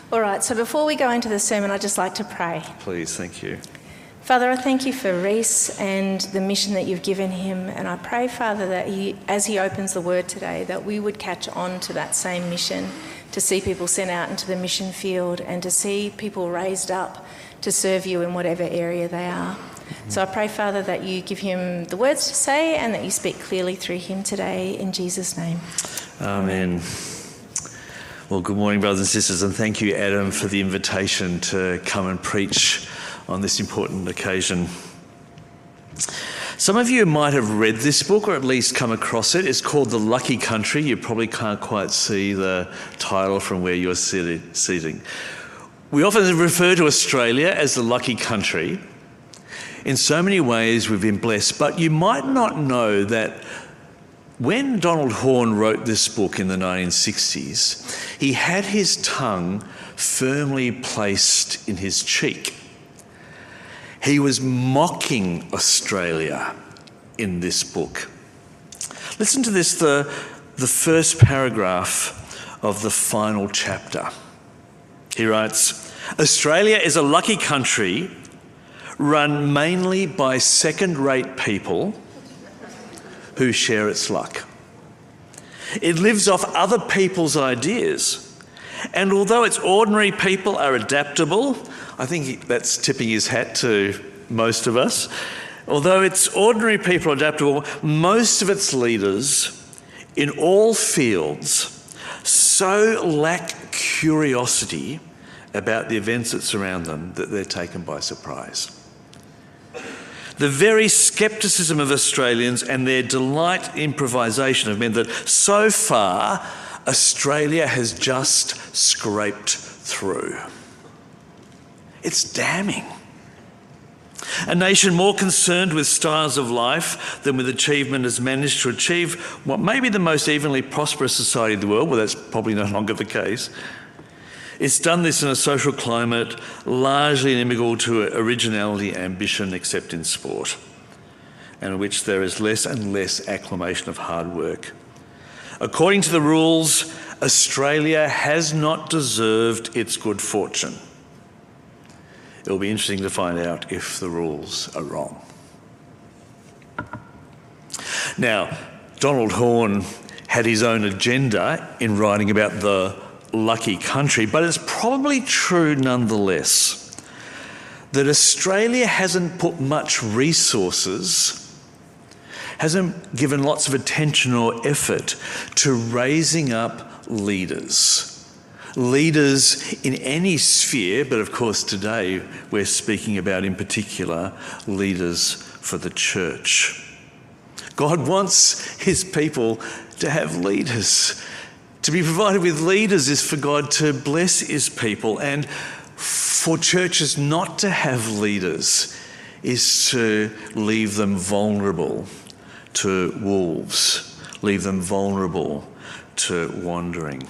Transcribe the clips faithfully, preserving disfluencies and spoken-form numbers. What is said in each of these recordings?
All right, so before we go into the sermon, I'd just like to pray. Please, thank you. Father, I thank you for Reese and the mission that you've given him, and I pray, Father, that he, as he opens the word today, that we would catch on to that same mission, to see people sent out into the mission field and to see people raised up to serve you in whatever area they are. So I pray, Father, that you give him the words to say and that you speak clearly through him today, in Jesus' name. Amen. Well, good morning, brothers and sisters, and thank you, Adam, for the invitation to come and preach on this important occasion. Some of you might have read this book or at least come across it. It's called The Lucky Country. You probably can't quite see the title from where you're seated, sitting. We often refer to Australia as the lucky country. In so many ways we've been blessed, but you might not know that when Donald Horne wrote this book in the nineteen sixties, he had his tongue firmly placed in his cheek. He was mocking Australia in this book. Listen to this, the, the first paragraph of the final chapter. He writes, "Australia is a lucky country run mainly by second-rate people who share its luck. It lives off other people's ideas, and although its ordinary people are adaptable," I think that's tipping his hat to most of us, "although its ordinary people are adaptable, most of its leaders in all fields so lack curiosity about the events that surround them that they're taken by surprise. The very scepticism of Australians and their delight in improvisation have meant that so far Australia has just scraped through." It's damning. A nation more concerned with styles of life than with achievement has managed to achieve what may be the most evenly prosperous society in the world. Well, that's probably no longer the case. It's done this in a social climate largely inimical to originality, ambition, except in sport, and in which there is less and less acclamation of hard work. According to the rules, Australia has not deserved its good fortune. It'll be interesting to find out if the rules are wrong. Now, Donald Horne had his own agenda in writing about the lucky country, but it's probably true nonetheless that Australia hasn't put much resources, hasn't given lots of attention or effort to raising up leaders. Leaders in any sphere, but of course today we're speaking about in particular leaders for the church. God wants his people to have leaders. To be provided with leaders is for God to bless his people, and for churches not to have leaders is to leave them vulnerable to wolves, leave them vulnerable to wandering.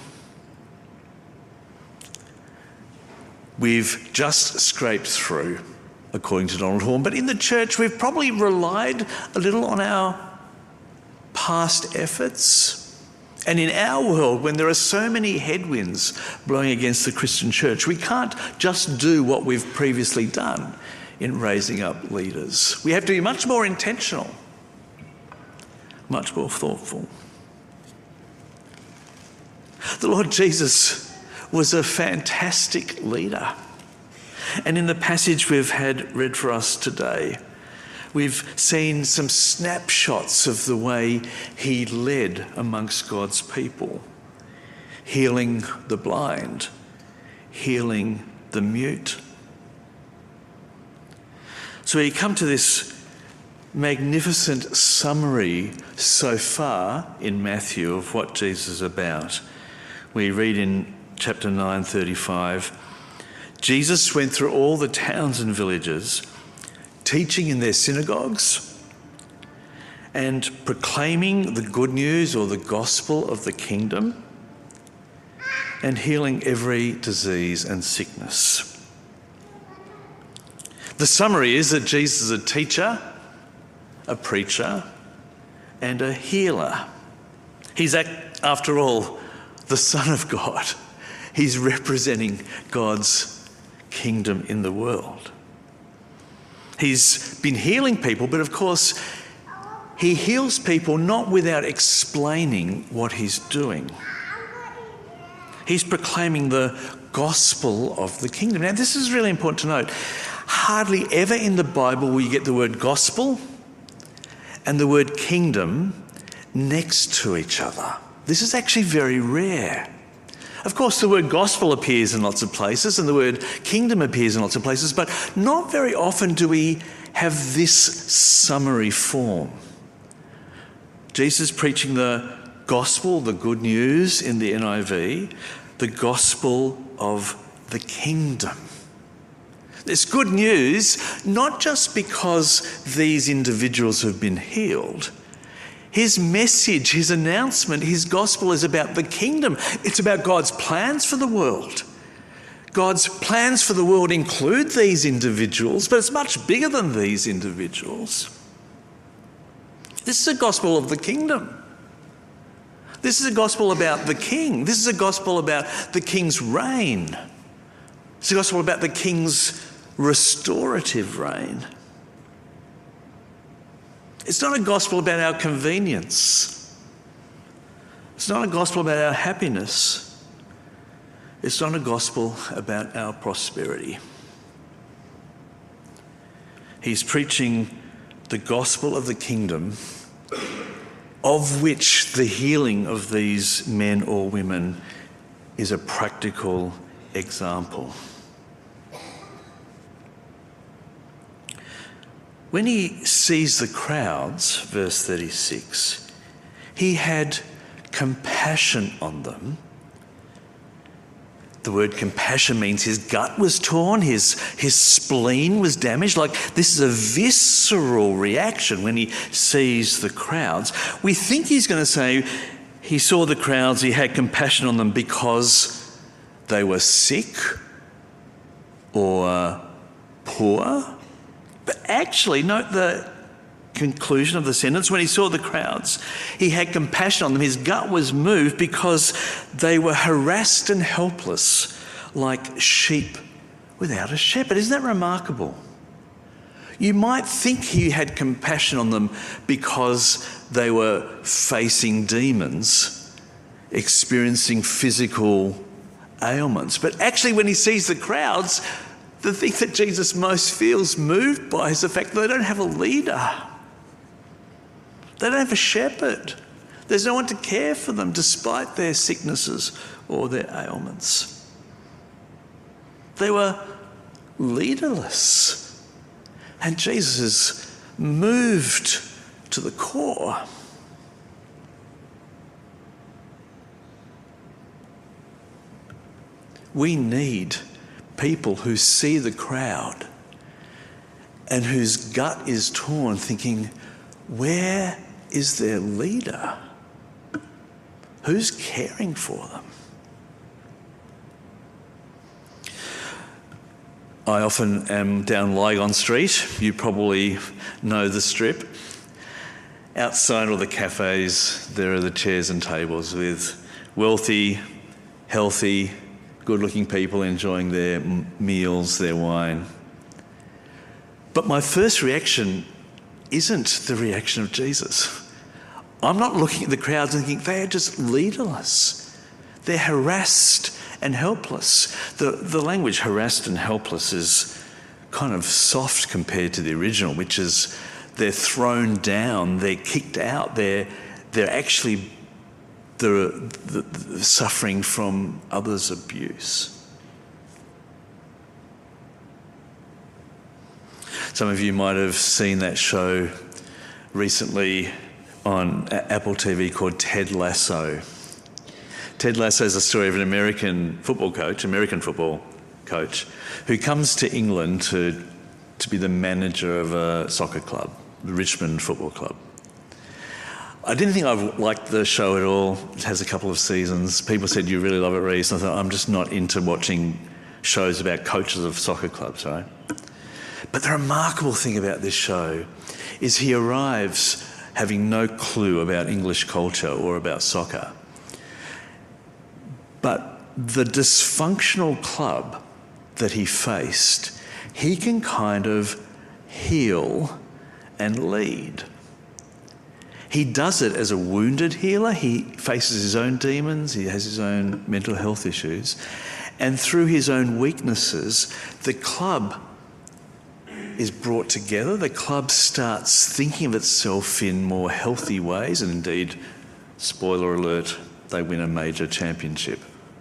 We've just scraped through, according to Donald Horne, but in the church we've probably relied a little on our past efforts. And in our world, when there are so many headwinds blowing against the Christian church, we can't just do what we've previously done in raising up leaders. We have to be much more intentional, much more thoughtful. The Lord Jesus was a fantastic leader. And in the passage we've had read for us today, we've seen some snapshots of the way he led amongst God's people, healing the blind, healing the mute. So we come to this magnificent summary so far in Matthew of what Jesus is about. We read in chapter nine thirty-five, "Jesus went through all the towns and villages, teaching in their synagogues and proclaiming the good news or the gospel of the kingdom and healing every disease and sickness." The summary is that Jesus is a teacher, a preacher, and a healer. He's, after all, the Son of God. He's representing God's kingdom in the world. He's been healing people, but of course, he heals people not without explaining what he's doing. He's proclaiming the gospel of the kingdom. Now, this is really important to note. Hardly ever in the Bible will you get the word gospel and the word kingdom next to each other. This is actually very rare. Of course, the word gospel appears in lots of places and the word kingdom appears in lots of places, but not very often do we have this summary form. Jesus preaching the gospel, the good news in the N I V, the gospel of the kingdom. It's good news not just because these individuals have been healed. His message, his announcement, his gospel is about the kingdom. It's about God's plans for the world. God's plans for the world include these individuals, but it's much bigger than these individuals. This is a gospel of the kingdom. This is a gospel about the king. This is a gospel about the king's reign. It's a gospel about the king's restorative reign. It's not a gospel about our convenience. It's not a gospel about our happiness. It's not a gospel about our prosperity. He's preaching the gospel of the kingdom, of which the healing of these men or women is a practical example. When he sees the crowds, verse thirty-six, he had compassion on them. The word compassion means his gut was torn, his, his spleen was damaged. Like, this is a visceral reaction when he sees the crowds. We think he's going to say he saw the crowds, he had compassion on them because they were sick or poor. But actually, note the conclusion of the sentence. When he saw the crowds, he had compassion on them. His gut was moved because they were harassed and helpless like sheep without a shepherd. Isn't that remarkable? You might think he had compassion on them because they were facing demons, experiencing physical ailments. But actually, when he sees the crowds, the thing that Jesus most feels moved by is the fact that they don't have a leader. They don't have a shepherd. There's no one to care for them despite their sicknesses or their ailments. They were leaderless. And Jesus is moved to the core. We need people who see the crowd and whose gut is torn, thinking, where is their leader? Who's caring for them? I often am down Lygon Street. You probably know the strip. Outside all the cafes, there are the chairs and tables with wealthy, healthy, good-looking people enjoying their meals, their wine. But my first reaction isn't the reaction of Jesus. I'm not looking at the crowds and thinking they are just leaderless. They're harassed and helpless. The, the language harassed and helpless is kind of soft compared to the original, which is they're thrown down, they're kicked out, they're, they're actually they're, they're suffering from others' abuse. Some of you might have seen that show recently on Apple T V called Ted Lasso. Ted Lasso is a story of an American football coach, American football coach, who comes to England to, to be the manager of a soccer club, the Richmond Football Club. I didn't think I liked the show at all. It has a couple of seasons. People said, you really love it, Reece. And I thought, I'm just not into watching shows about coaches of soccer clubs, right? But the remarkable thing about this show is he arrives having no clue about English culture or about soccer. But the dysfunctional club that he faced, he can kind of heal and lead. He does it as a wounded healer. He faces his own demons. He has his own mental health issues. And through his own weaknesses, the club is brought together. The club starts thinking of itself in more healthy ways. And indeed, spoiler alert, they win a major championship.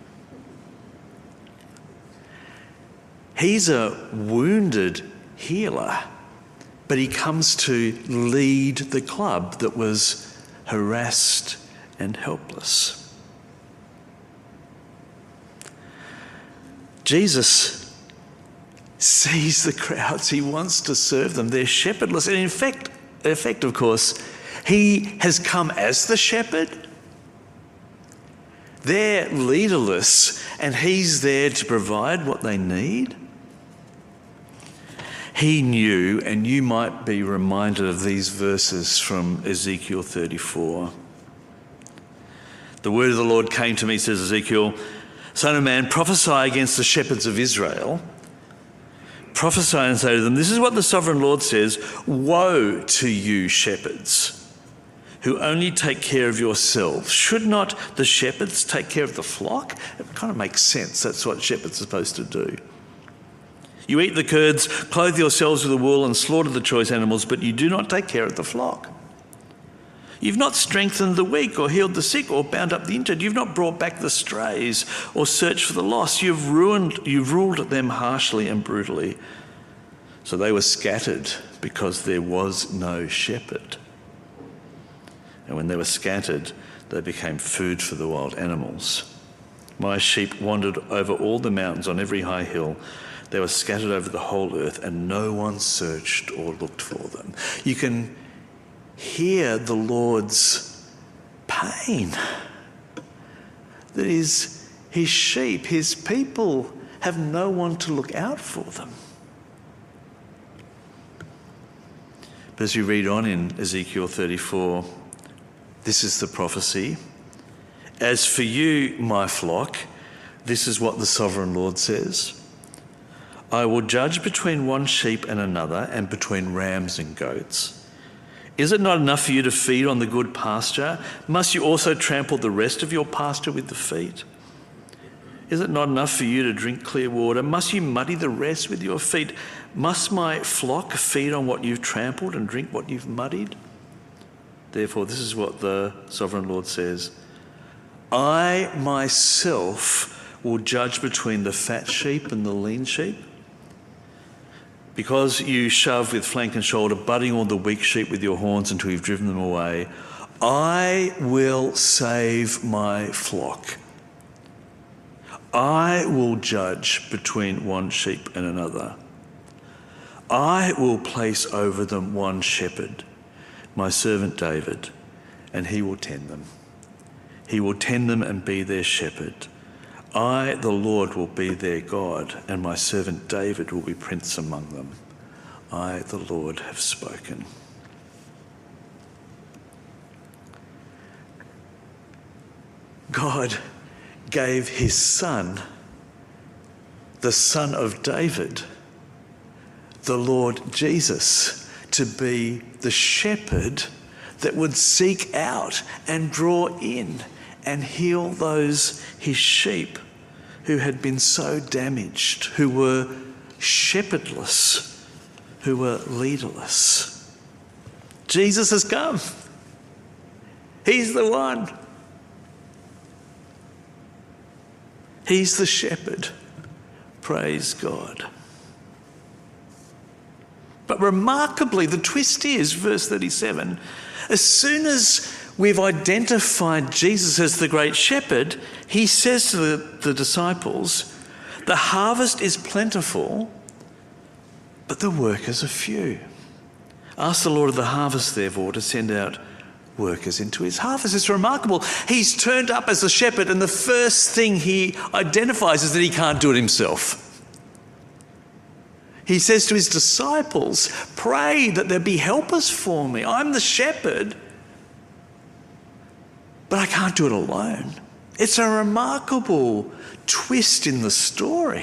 He's a wounded healer, but he comes to lead the club that was harassed and helpless. Jesus sees the crowds. He wants to serve them. They're shepherdless. And in fact, in effect, of course, he has come as the shepherd. They're leaderless, and he's there to provide what they need. He knew, and you might be reminded of these verses from Ezekiel thirty-four. The word of the Lord came to me, says Ezekiel, "Son of man, prophesy against the shepherds of Israel. Prophesy and say to them, this is what the sovereign Lord says, woe to you shepherds who only take care of yourselves. Should not the shepherds take care of the flock?" It kind of makes sense. That's what shepherds are supposed to do. "You eat the curds, clothe yourselves with the wool and slaughter the choice animals, but you do not take care of the flock. You've not strengthened the weak or healed the sick or bound up the injured. You've not brought back the strays or searched for the lost. You've ruined, you've ruled them harshly and brutally." So they were scattered because there was no shepherd. And when they were scattered, they became food for the wild animals. "My sheep wandered over all the mountains on every high hill. They were scattered over the whole earth, and no one searched or looked for them." You can hear the Lord's pain. That is, his sheep, his people have no one to look out for them. But as you read on in Ezekiel thirty-four, this is the prophecy. "As for you, my flock, this is what the sovereign Lord says. I will judge between one sheep and another, and between rams and goats. Is it not enough for you to feed on the good pasture? Must you also trample the rest of your pasture with the feet? Is it not enough for you to drink clear water? Must you muddy the rest with your feet? Must my flock feed on what you've trampled and drink what you've muddied? Therefore, this is what the sovereign Lord says. I myself will judge between the fat sheep and the lean sheep. Because you shove with flank and shoulder, butting all the weak sheep with your horns until you've driven them away, I will save my flock. I will judge between one sheep and another. I will place over them one shepherd, my servant David, and he will tend them. He will tend them and be their shepherd. I, the Lord, will be their God, and my servant David will be prince among them. I, the Lord, have spoken." God gave his son, the Son of David, the Lord Jesus, to be the shepherd that would seek out and draw in and heal those, his sheep, who had been so damaged, who were shepherdless, who were leaderless. Jesus has come. He's the one. He's the shepherd. Praise God. But remarkably, the twist is, verse thirty-seven, as soon as we've identified Jesus as the great shepherd, he says to the, the disciples, the harvest is plentiful, but the workers are few. Ask the Lord of the harvest, therefore, to send out workers into his harvest. It's remarkable. He's turned up as the shepherd, and the first thing he identifies is that he can't do it himself. He says to his disciples, pray that there be helpers for me. I'm the shepherd, but I can't do it alone. It's a remarkable twist in the story.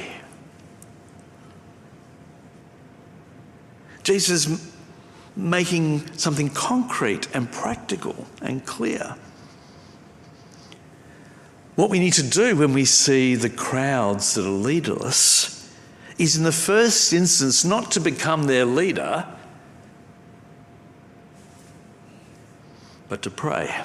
Jesus is making something concrete and practical and clear. What we need to do when we see the crowds that are leaderless is, in the first instance, not to become their leader, but to pray.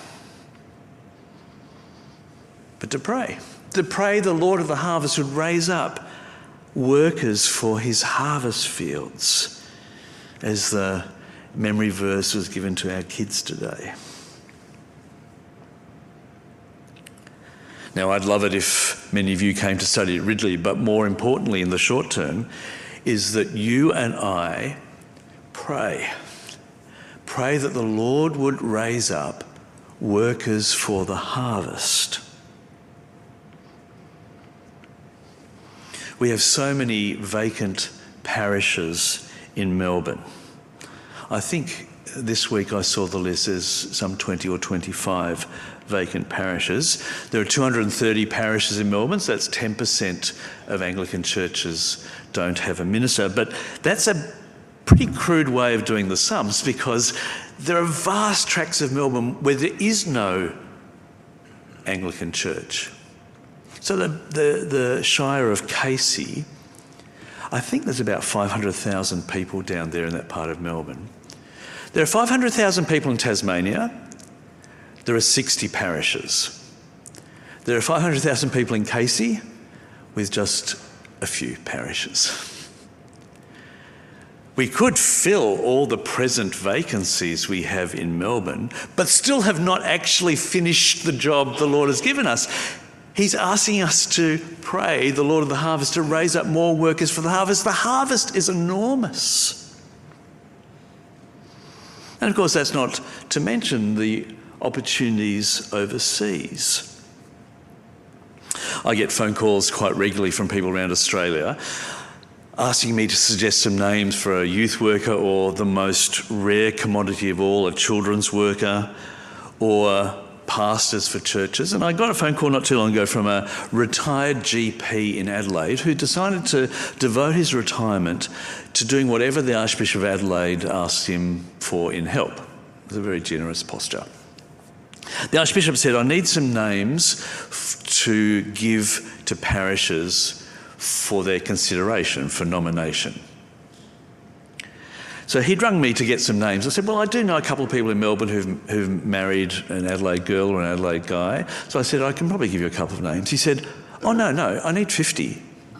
But to pray. To pray the Lord of the harvest would raise up workers for his harvest fields, as the memory verse was given to our kids today. Now, I'd love it if many of you came to study at Ridley, but more importantly in the short term is that you and I pray. Pray that the Lord would raise up workers for the harvest. We have so many vacant parishes in Melbourne. I think this week I saw the list as some twenty or twenty-five vacant parishes. There are two hundred thirty parishes in Melbourne, so that's ten percent of Anglican churches don't have a minister. But that's a pretty crude way of doing the sums, because there are vast tracts of Melbourne where there is no Anglican church. So the, the, the Shire of Casey, I think there's about five hundred thousand people down there in that part of Melbourne. There are five hundred thousand people in Tasmania. There are sixty parishes. There are five hundred thousand people in Casey with just a few parishes. We could fill all the present vacancies we have in Melbourne, but still have not actually finished the job the Lord has given us. He's asking us to pray, the Lord of the harvest, to raise up more workers for the harvest. The harvest is enormous. And of course, that's not to mention the opportunities overseas. I get phone calls quite regularly from people around Australia asking me to suggest some names for a youth worker, or the most rare commodity of all, a children's worker, or pastors for churches. And I got a phone call not too long ago from a retired G P in Adelaide who decided to devote his retirement to doing whatever the Archbishop of Adelaide asked him for in help. It was a very generous posture. The Archbishop said, I need some names f- to give to parishes for their consideration, for nomination. So he'd rung me to get some names. I said, well, I do know a couple of people in Melbourne who've, who've married an Adelaide girl or an Adelaide guy. So I said, I can probably give you a couple of names. He said, oh, no, no, I need fifty.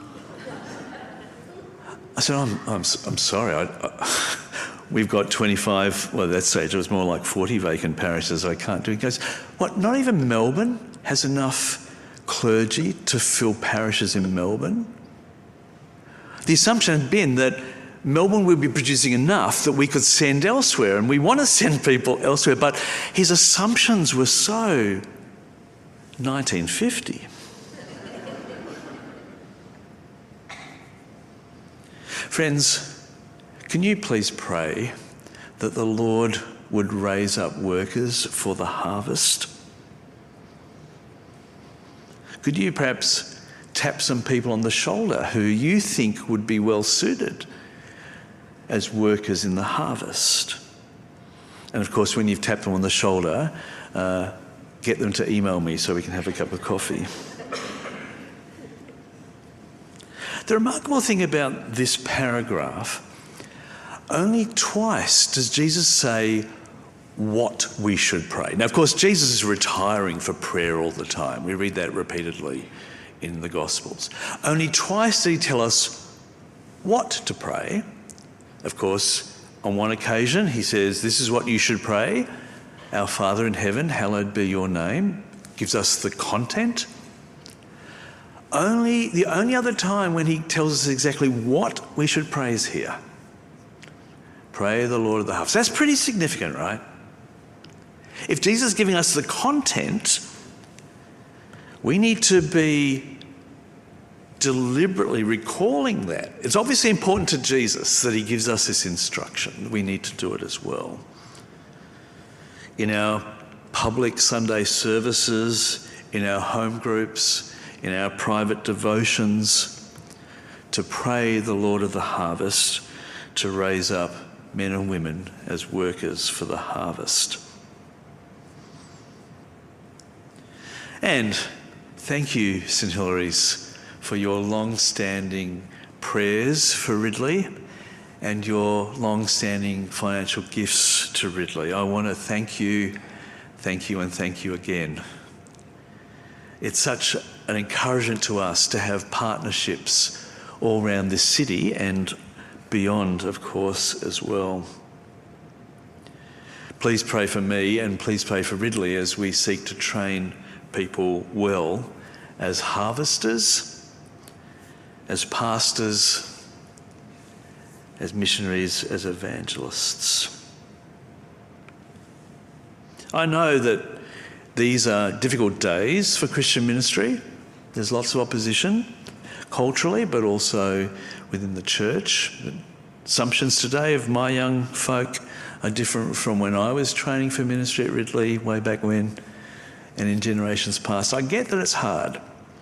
I said, I'm, I'm, I'm sorry, I, I, we've got twenty-five, well, at that stage it was more like forty vacant parishes I can't do. He goes, what, not even Melbourne has enough clergy to fill parishes in Melbourne? The assumption had been that Melbourne would be producing enough that we could send elsewhere, and we want to send people elsewhere, but his assumptions were so nineteen fifty. Friends, can you please pray that the Lord would raise up workers for the harvest? Could you perhaps tap some people on the shoulder who you think would be well suited as workers in the harvest? And of course, when you've tapped them on the shoulder, uh, get them to email me so we can have a cup of coffee. The remarkable thing about this paragraph, only twice does Jesus say what we should pray. Now, of course, Jesus is retiring for prayer all the time. We read that repeatedly in the Gospels. Only twice did he tell us what to pray. Of course, on one occasion, he says, this is what you should pray. Our Father in heaven, hallowed be your name. Gives us the content. Only the only other time when he tells us exactly what we should pray is here. Pray the Lord of the harvest. That's pretty significant, right? If Jesus is giving us the content, we need to be deliberately recalling that. It's obviously important to Jesus that he gives us this instruction. We need to do it as well. In our public Sunday services, in our home groups, in our private devotions, to pray the Lord of the harvest to raise up men and women as workers for the harvest. And thank you, St Hilary's, for your long-standing prayers for Ridley and your long-standing financial gifts to Ridley. I want to thank you, thank you and thank you again. It's such an encouragement to us to have partnerships all around this city and beyond, of course, as well. Please pray for me and please pray for Ridley as we seek to train people well as harvesters, as pastors, as missionaries, as evangelists. I know that these are difficult days for Christian ministry. There's lots of opposition, culturally, but also within the church. The assumptions today of my young folk are different from when I was training for ministry at Ridley way back when and in generations past. I get that it's hard,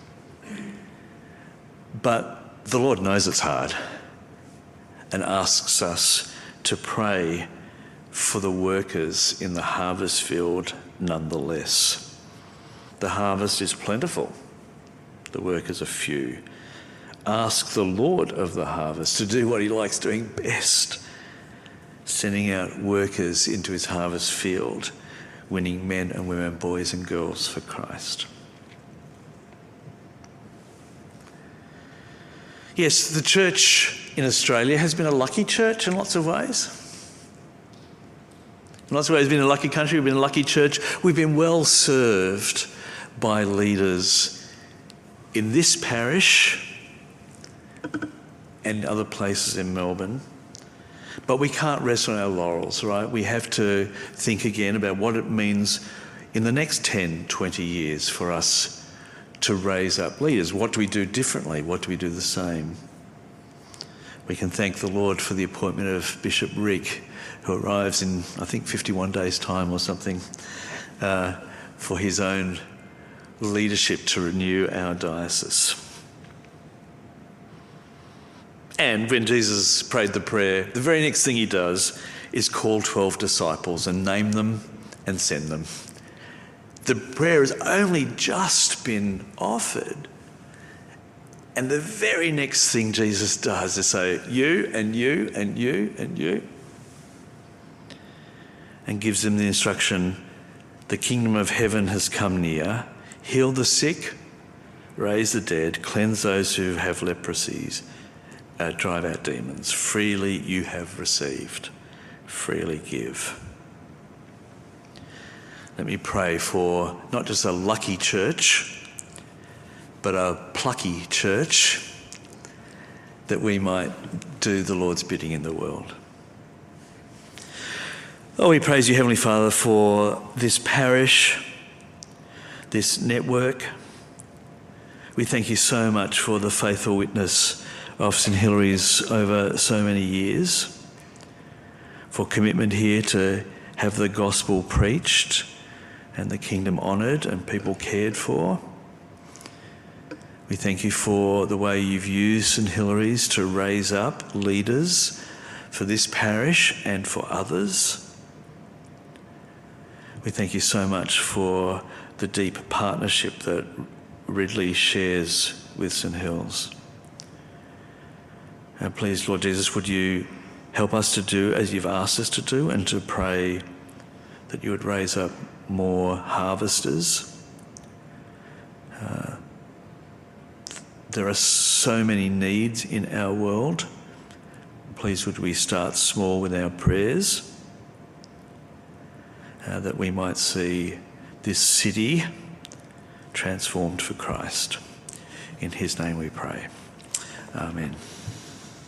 but the Lord knows it's hard and asks us to pray for the workers in the harvest field nonetheless. The harvest is plentiful, the workers are few. Ask the Lord of the harvest to do what he likes doing best, sending out workers into his harvest field, winning men and women, boys and girls for Christ. Yes, the church in Australia has been a lucky church in lots of ways. In lots of ways, we've been a lucky country, we've been a lucky church. We've been well served by leaders in this parish and other places in Melbourne. But we can't rest on our laurels, right? We have to think again about what it means in the next ten, twenty years for us to raise up leaders. What do we do differently? What do we do the same? We can thank the Lord for the appointment of Bishop Rick, who arrives in, I think, fifty-one days' time or something, uh, for his own leadership to renew our diocese. And when Jesus prayed the prayer, the very next thing he does is call twelve disciples and name them and send them. The prayer has only just been offered. And the very next thing Jesus does is say, you and you and you and you. And gives them the instruction, the kingdom of heaven has come near. Heal the sick, raise the dead, cleanse those who have leprosies. Uh, drive out demons. Freely you have received, freely give. Let me pray for not just a lucky church, but a plucky church, that we might do the Lord's bidding in the world. Oh, we praise you, Heavenly Father, for this parish, this network. We thank you so much for the faithful witness of St Hilary's over so many years, for commitment here to have the gospel preached and the kingdom honoured and people cared for. We thank you for the way you've used St Hilary's to raise up leaders for this parish and for others. We thank you so much for the deep partnership that Ridley shares with St Hills. And please, Lord Jesus, would you help us to do as you've asked us to do, and to pray that you would raise up more harvesters. Uh, there are so many needs in our world. Please would we start small with our prayers, uh, that we might see this city transformed for Christ. In his name we pray. Amen.